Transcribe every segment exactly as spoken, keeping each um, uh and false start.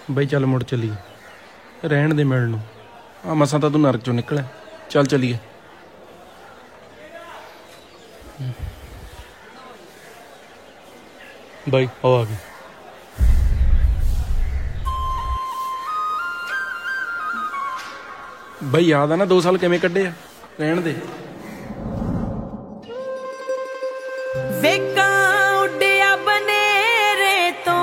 ਬਈ ਚੱਲ ਮੁੜ ਚੱਲੀਏ, ਰਹਿਣ ਦੇ ਮਿਲਣ ਨੂੰ। ਆ ਮਸਾਂ ਤਾਂ ਤੂੰ ਨਰਕ ਚੋਂ ਨਿਕਲਿਆ। ਚੱਲ ਚੱਲੀਏ। ਬਾਈ ਉਹ ਆ ਗਈ। ਬਈ ਯਾਦ ਆ ਨਾ ਦੋ ਸਾਲ ਕਿਵੇਂ ਕੱਢੇ ਆ? ਰਹਿਣ ਦੇ। ਵੇਕਾਂ ਉੱਡਿਆ ਬਨੇਰੇ ਤੋਂ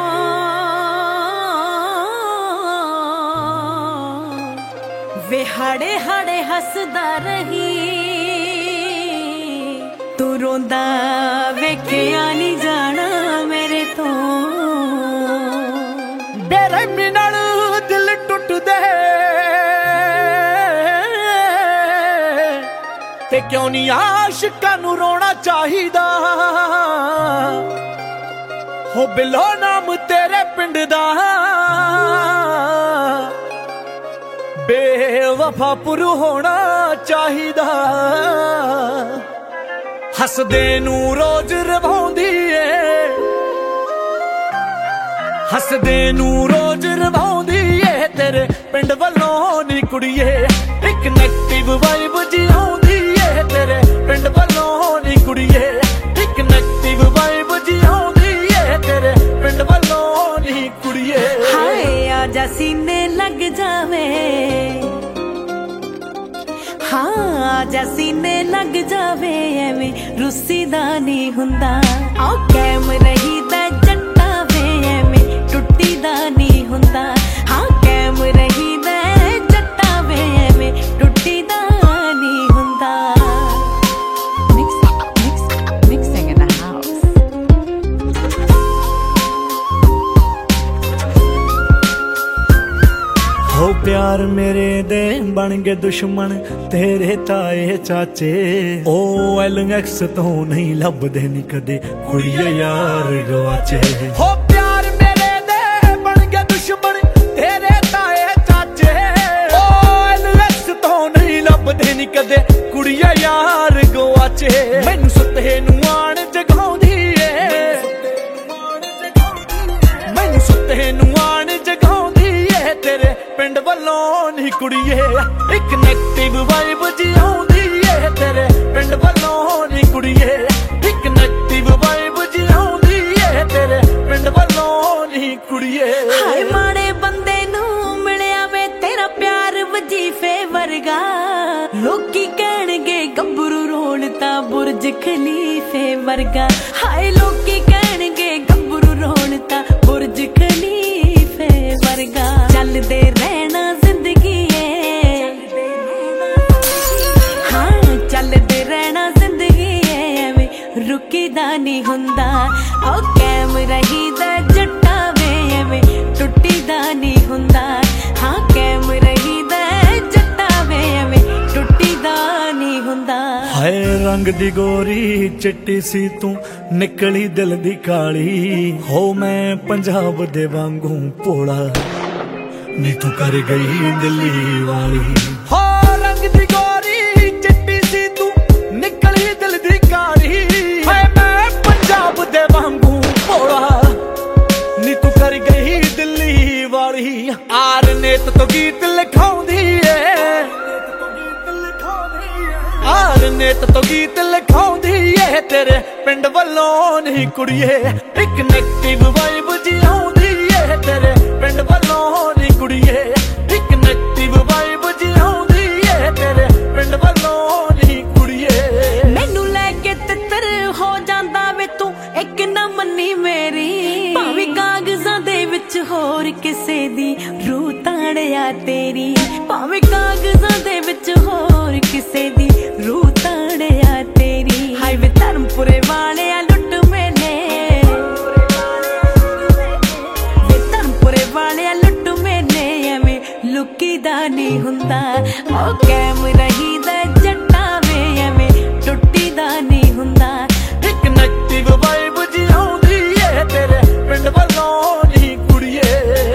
ਵੇ ਹਾੜੇ ਹਾੜੇ ਹੱਸਦਾ ਰਹੀ, ਤੂੰ ਰੋਂਦਾ ਵੇਖਿਆ ਨਹੀਂ ਜਾਣਾ ਮੇਰੇ ਤੋਂ। ਬੇਰਹਿਮੀ ਨਾਲ ਦਿਲ ਟੁੱਟਦੇ ਤੇ ਕਿਉਂ ਨਹੀਂ ਆਸ਼ਿਕਾਂ ਨੂੰ ਰੋਣਾ ਚਾਹੀਦਾ। ਹੋ ਬਿਲੋ ਨਾਮ ਤੇਰੇ ਪਿੰਡ ਦਾ ਬੇਵਫਾ ਪੁਰ ਹੋਣਾ ਚਾਹੀਦਾ। ਹੱਸਦੇ ਨੂੰ ਰੋਜ਼ ਰਵਾਉਂਦੀ ਏ, ਹੱਸਦੇ ਨੂੰ ਰੋਜ਼ ਰਵਾਉਂਦੀ ਏ ਤੇਰੇ ਪਿੰਡ ਵੱਲੋਂ ਨੀ ਕੁੜੀਏ। ਇੱਕ ਨੈਗੇਟਿਵ ਵਾਈਬ ਜੀ ਆਉਂਦੀ ਏ ਤੇਰੇ ਪਿੰਡ ਵੱਲੋਂ ਨੀ ਕੁੜੀਏ। ਇੱਕ ਨੈਗੇਟਿਵ ਵਾਈਬ ਜੀ ਆਉਂਦੀ ਏ ਤੇਰੇ ਪਿੰਡ ਵੱਲੋਂ ਨੀ ਕੁੜੀਏ। ਹਾਏ ਆਜਾ ਸੀਨੇ ਲੱਗ ਜਾਵੇ, ਹਾਂ ਆਜਾ ਸੀਨੇ ਲੱਗ ਜਾਵੇ, ਐਵੇਂ ਰੁੱਸੀ ਦਾ ਨਹੀਂ ਹੁੰਦਾ। ਆਓ ਕੈਮ ਰਹੀਦਾ ਜੱਟਾ ਵੇ, ਐਵੇਂ ਟੁੱਟੀ ਦਾ ਨਹੀਂ ਹੁੰਦਾ। ਹਾਂ ਕੈਮ ਰਹੀਦਾ ਜੱਟਾ ਵੇ, ਐਵੇਂ ਟੁੱਟੀ ਦਾ ਨਹੀਂ ਹੁੰਦਾ। Mixing in the house. ਹੋ ਪਿਆਰ ਮੇਰੇ ਦੇ ਬਣ ਗਏ ਦੁਸ਼ਮਣ ਤੇਰੇ ਤਾਏ ਚਾਚੇ। ਉਹ ਐਲ ਐਕਸ ਤੋਂ ਨਹੀਂ ਲੱਭਦੇ ਨੀ ਕਦੇ ਕੁੜੀਏ ਯਾਰ ਗਵਾਚੇ। ਹੋ ਪਿਆਰ ਮੇਰੇ ਦੇ ਬਣ ਗਏ ਦੁਸ਼ਮਣ ਤੇਰੇ ਤਾਏ ਚਾਚੇ। ਉਹ ਐਲ ਐਕਸ ਤੋਂ ਨਹੀਂ ਲੱਭਦੇ ਨੀ ਕਦੇ ਕੁੜੀਏ ਯਾਰ ਗਵਾਚੇ। ਮੈਨੂੰ ਸੁੱਤੇ ਨੂੰ ਆਣ ਜਗਾਉਂਦੀ ਏ, ਮੈਨੂੰ ਸੁੱਤੇ ਨੂੰ ਆਣ ਜਗਾਉਂਦੀ ਏ ਤੇਰੇ ਪਿੰਡ ਵੱਲੋਂ ਨੀ ਕੁੜੀਏ। ਇੱਕ ਨੈਗੇਟਿਵ ਵਾਈਬ ਜੀ ਆਉਂਦੀ ਏ ਤੇਰੇ ਪਿੰਡ ਵੱਲੋਂ ਨੀ ਕੁੜੀਏ। ਇੱਕ ਨੈਗੇਟਿਵ ਵਾਈਬ ਜੀ ਆਉਂਦੀ ਏ ਤੇਰੇ ਪਿੰਡ ਵੱਲੋਂ ਨੀ ਕੁੜੀਏ। ਹਾਏ ਮਾੜੇ ਬੰਦੇ ਨੂੰ ਮਿਲਿਆ ਵੇ ਤੇਰਾ ਪਿਆਰ ਵਜੀਫੇ ਵਰਗਾ। ਲੋਕੀ ਕਹਿਣਗੇ ਗੱਭਰੂ ਰੋਣ ਤਾਂ ਬੁਰਜ ਖਲੀਫੇ ਵਰਗਾ। ਹਾਏ ਲੋਕੀ ਕਹਿਣਗੇ ਗੱਭਰੂ ਰੋਣ ਤਾਂ ਬੁਰਜ ਖਲੀਫੇ ਵਰਗਾ। ਚੱਲਦੇ ਰਹਿਣਾ ਜ਼ਿੰਦਗੀ ਏ, ਹਾਂ ਚੱਲਦੇ ਰਹਿਣਾ ਜ਼ਿੰਦਗੀ ਏ, ਐਵੇਂ ਰੁਕੀਦਾ ਨਹੀਂ ਹੁੰਦਾ। ਆਓ ਕੈਮ ਰਹੀਦਾ ਜੱਟਾ ਵੇ, ਐਵੇਂ ਟੁੱਟੀਦਾ ਨਹੀਂ ਹੁੰਦਾ। ਹਾਂ ਕੈਮ ਰਹੀਦਾ ਜੱਟਾ ਵੇ, ਐਵੇਂ ਟੁੱਟੀਦਾ ਨਹੀਂ ਹੁੰਦਾ। ਹਾਏ ਰੰਗ ਦੀ ਗੋਰੀ ਚਿੱਟੀ ਸੀ ਤੂੰ ਨਿਕਲੀ ਦਿਲ ਦੀ ਕਾਲੀ। ਹੋ ਮੈਂ ਪੰਜਾਬ ਦੇ ਵਾਂਗੂ ਭੋਲਾ ਨੀ ਤੂੰ ਕਰ ਗਈ ਦਿੱਲੀ ਵਾਲੀ। ਹੋ ਰੰਗ ਦੀ ਗੋਰੀ ਚਿੱਟੀ ਸੀ ਤੂੰ ਨਿਕਲੀ ਦਿਲ ਦੀ ਕਾਲੀ। ਹਾਏ ਮੈਂ ਪੰਜਾਬ ਦੇ ਵਾਂਗੂ ਭੋਲਾ ਨੀ ਤੂੰ ਕਰ ਗਈ ਦਿੱਲੀ ਵਾਲੀ। ਆਰ ਨੇਤ ਤੋਂ ਗੀਤ ਲਿਖਾਉਂਦੀ ਏ, ਆਰ ਨੇਤ ਤੋਂ ਗੀਤ ਲਿਖਾਉਂਦੀ ਏ ਤੇਰੇ ਪਿੰਡ ਵੱਲੋਂ ਨੀ ਕੁੜੀਏ। ਇੱਕ ਨੈਗੇਟਿਵ ਵਾਈਬ ਜੀ ਆਉਂਦੀ ਏ ਤੇਰੇ ਪਿੰਡ ਵੱਲੋਂ ਨੀ ਕੁੜੀਏ। ਇੱਕ ਨੈਗੇਟਿਵ ਵਾਈਬ ਜੀ ਆਉਂਦੀ ਏ ਤੇਰੇ ਪਿੰਡ ਵੱਲੋਂ ਨੀ ਕੁੜੀਏ। ਮੈਨੂੰ ਲੈ ਕੇ ਤਿੱਤਰ ਹੋ ਜਾਂਦਾ ਵੇ ਤੂੰ ਇੱਕ ਨਾ ਮੰਨੀ ਮੇਰੀ। ਭਾਵੇਂ ਕਾਗਜ਼ਾਂ ਦੇ ਵਿੱਚ ਹੋਰ ਕਿਸੇ ਦੀ ਰੂਹ ਤਾੜਿਆ ਤੇਰੀ। ਭਾਵੇਂ ਕਾਗਜ਼ਾਂ ਦੇ ਵਿੱਚ ਹੋਰ ਕਿਸੇ ਦੀ ਰੂਹ ਤਾੜਿਆ ਤੇਰੀ। ਹਾਏ ਵੇ ਧਰਮਪੁਰੇ ਵਾਲਿਆ ਲੁੱਟ ਮੇਲੇ, ਵੇ ਧਰਮਪੁਰੇ ਵਾਲਿਆ ਲੁੱਟ ਮੇਲੇ, ਐਵੇਂ ਲੁਕੀਦਾ ਨਹੀਂ ਹੁੰਦਾ। ਉਹ ਕੈਮ ਰਹੀਦਾ ਜੱਟਾ ਵੇ, ਐਵੇਂ ਟੁੱਟੀਦਾ ਨਹੀਂ ਹੁੰਦਾ। ਇੱਕ ਨੈਗੇਟਿਵ ਵਾਈਬ ਜੀ ਆਉਂਦੀ ਏ ਤੇਰੇ ਪਿੰਡ ਵੱਲੋਂ ਨੀ ਕੁੜੀਏ।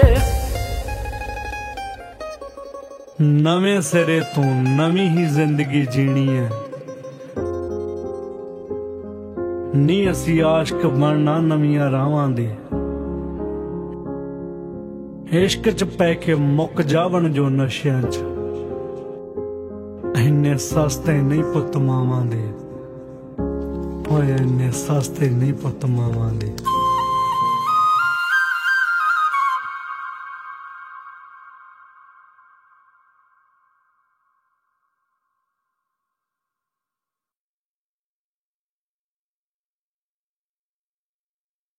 ਨਵੇਂ ਸਿਰੇ ਤੋਂ ਨਵੀਂ ਹੀ ਜ਼ਿੰਦਗੀ ਜੀਣੀ ਹੈ ਨੀ ਅਸੀਂ ਆਸ਼ਕ ਬਣਨਾ ਨਵੀਆਂ ਰਾਵਾਂ ਦੇ। इश्क च पै के मुक जावन जो नशियां च इन्ने सस्ते नहीं पुत मावां दे, ओए इन्ने सस्ते नहीं पुत मावां दे।